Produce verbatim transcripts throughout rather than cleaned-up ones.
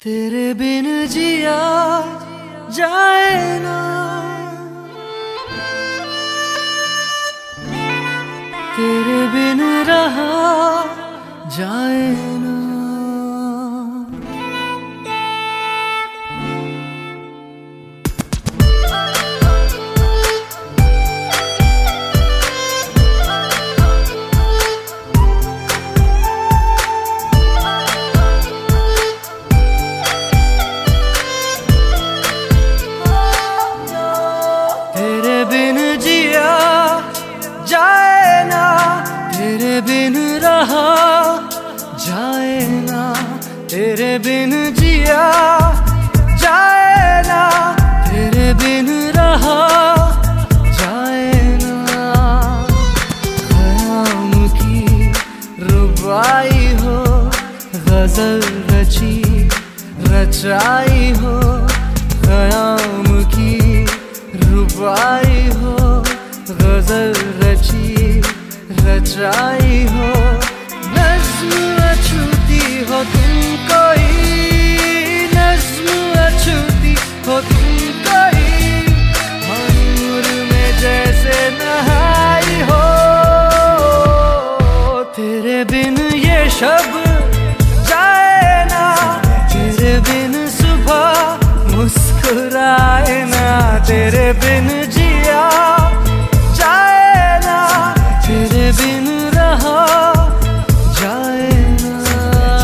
तेरे बिन जिया जाए ना, तेरे बिन रहा जाए ना। तेरे बिन जिया जाए ना, तेरे बिन रहा जाए ना, तेरे बिन जिया जाए ना, तेरे बिन रहा जाए ना। ख़याम की रुबाई हो, गज़ल रची रचाई हो, ख़याम की रुबाई हो, गज़ल रची रचाई हो। नज़्म अछूती हो तुम कोई, नज़्म अछूती हो तुम कोई, नूर में जैसे नहाई हो। तेरे बिन ये शब जाए ना, तेरे बिन सुबह मुस्कुराए ना, तेरे बिन जिया जाए ना, तेरे बिन रहा जाए ना।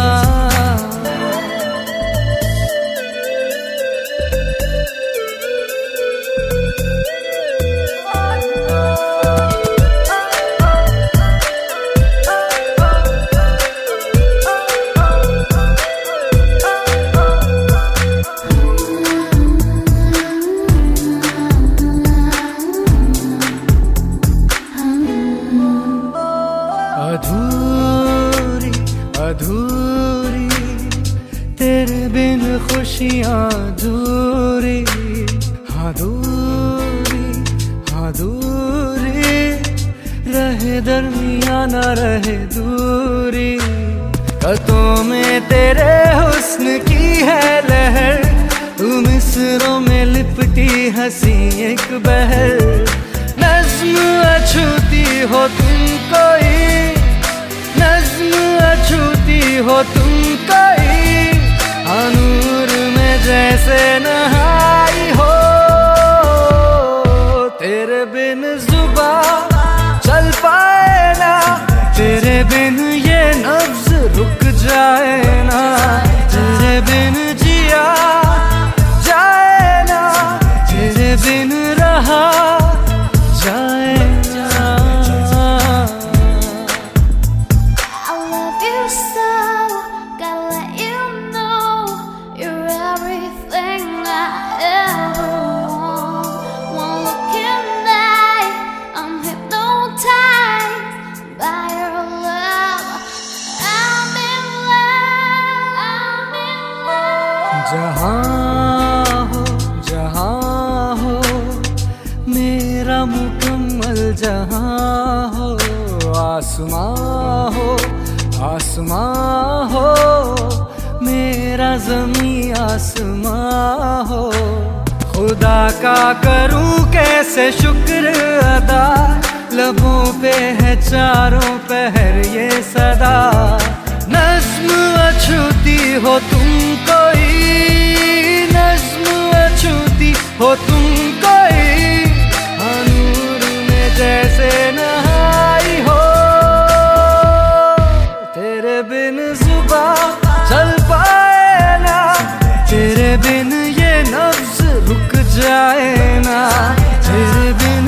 अधूरी अधूरी तेरे बिन खुशियाँ अधूरी, हाँ दूरी हाँ दूरी, रहे दरमियाँ न रहे दूरी। कतों में तेरे हुस्न की है लहर, तू मिसरों में लिपटी हंसी एक बहर। नज़्म अछूती हो तुम कोई, नज़्म अछूती हो तुम कोई, नूर में जैसे नहाई हो। तेरे बिन जुबान चल पाए ना, तेरे बिन ये नब्ज़ रुक जाए ना, तेरे बिन जिया जाए ना, तेरे बिन रहा जाए ना। जहाँ हो जहाँ हो मेरा मुकम्मल जहाँ हो, आसमां हो आसमां हो मेरा ज़मीं आसमां हो। खुदा का करूं कैसे शुक्र अदा, लबों पे है चारों पहर ये सदा। नज़्म अछूती हो तुम कोई, नज़्म अछूती हो तुम कोई, नूर में जैसे नहाई हो। तेरे बिन जुबां चल पाए ना, तेरे बिन ये नब्ज़ रुक जाए ना, तेरे बिन